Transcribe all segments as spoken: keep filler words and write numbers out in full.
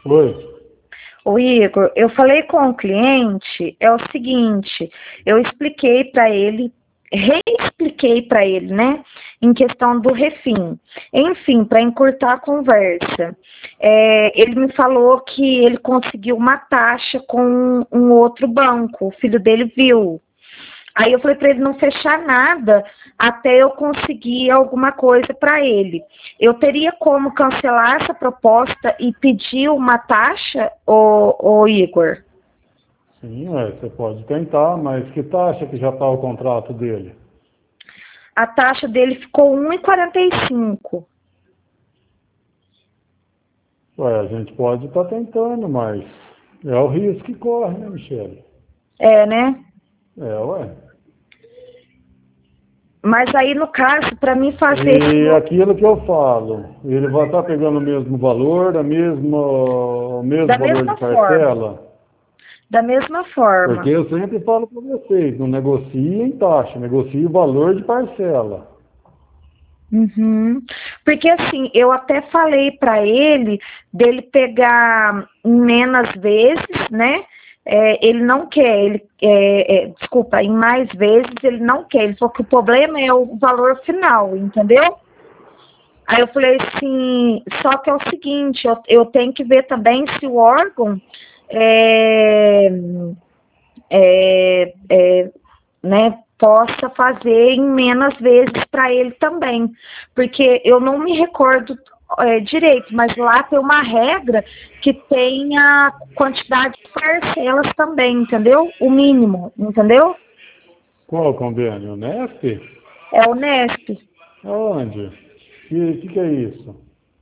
Oi. O Igor, eu falei com o cliente, é o seguinte, eu expliquei para ele, reexpliquei para ele, né, em questão do refim. Enfim, para encurtar a conversa, é, ele me falou que ele conseguiu uma taxa com um outro banco, o filho dele viu. Aí eu falei para ele não fechar nada até eu conseguir alguma coisa para ele. Eu teria como cancelar essa proposta e pedir uma taxa, ô, ô Igor? Sim, ué, você pode tentar, mas que taxa que já está o contrato dele? A taxa dele ficou um e quarenta e cinco. Ué, a gente pode estar tentando, mas é o risco que corre, né, Michele? É, né? É, ué. Mas aí, no caso, para mim fazer esse E novo, aquilo que eu falo, ele vai estar pegando o mesmo valor, a mesma, o mesmo da valor de mesma forma, parcela? da mesma forma. Porque eu sempre falo para vocês, não negocie em taxa, negocie o valor de parcela. Uhum. Porque assim, eu até falei para ele dele pegar em menos vezes, né? É, ele não quer, ele, é, é, desculpa, em mais vezes ele não quer. Ele falou que o problema é o valor final, entendeu? Aí eu falei assim, só que é o seguinte, eu, eu tenho que ver também se o órgão é, é, é, né, possa fazer em menos vezes para ele também. Porque eu não me recordo é, direito, mas lá tem uma regra que tem a quantidade de parcelas também, entendeu? O mínimo, entendeu? Qual o convênio? O Nesp? É o Nesp. Aonde? O que, que, que é isso?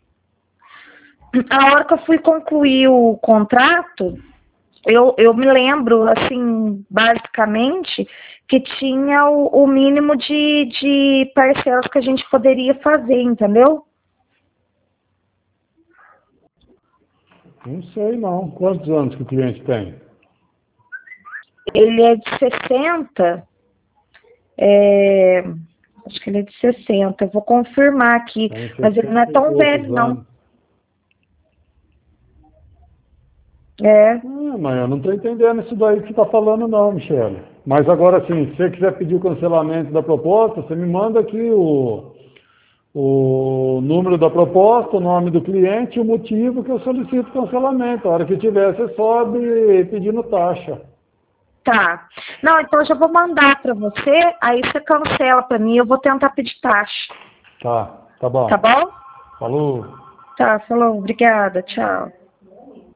A hora que eu fui concluir o contrato, eu, eu me lembro, assim, basicamente, que tinha o, o mínimo de, de parcelas que a gente poderia fazer, entendeu? Não sei não. Quantos anos que o cliente tem? Ele é de sessenta, é, acho que ele é de sessenta, eu vou confirmar aqui, Tem mas ele não é sessenta e tão poucos velho, não. anos. É, Ah, mas eu não estou entendendo isso daí que você está falando não, Michele. Mas agora sim, se você quiser pedir o cancelamento da proposta, você me manda aqui o, o número da proposta, o nome do cliente e o motivo que eu solicito o cancelamento. A hora que tiver, você sobe pedindo taxa. tá. Não, então eu já vou mandar para você, aí você cancela para mim, eu vou tentar pedir taxa. Tá, tá Tá bom. bom? Falou. Tá, falou, obrigada, tchau.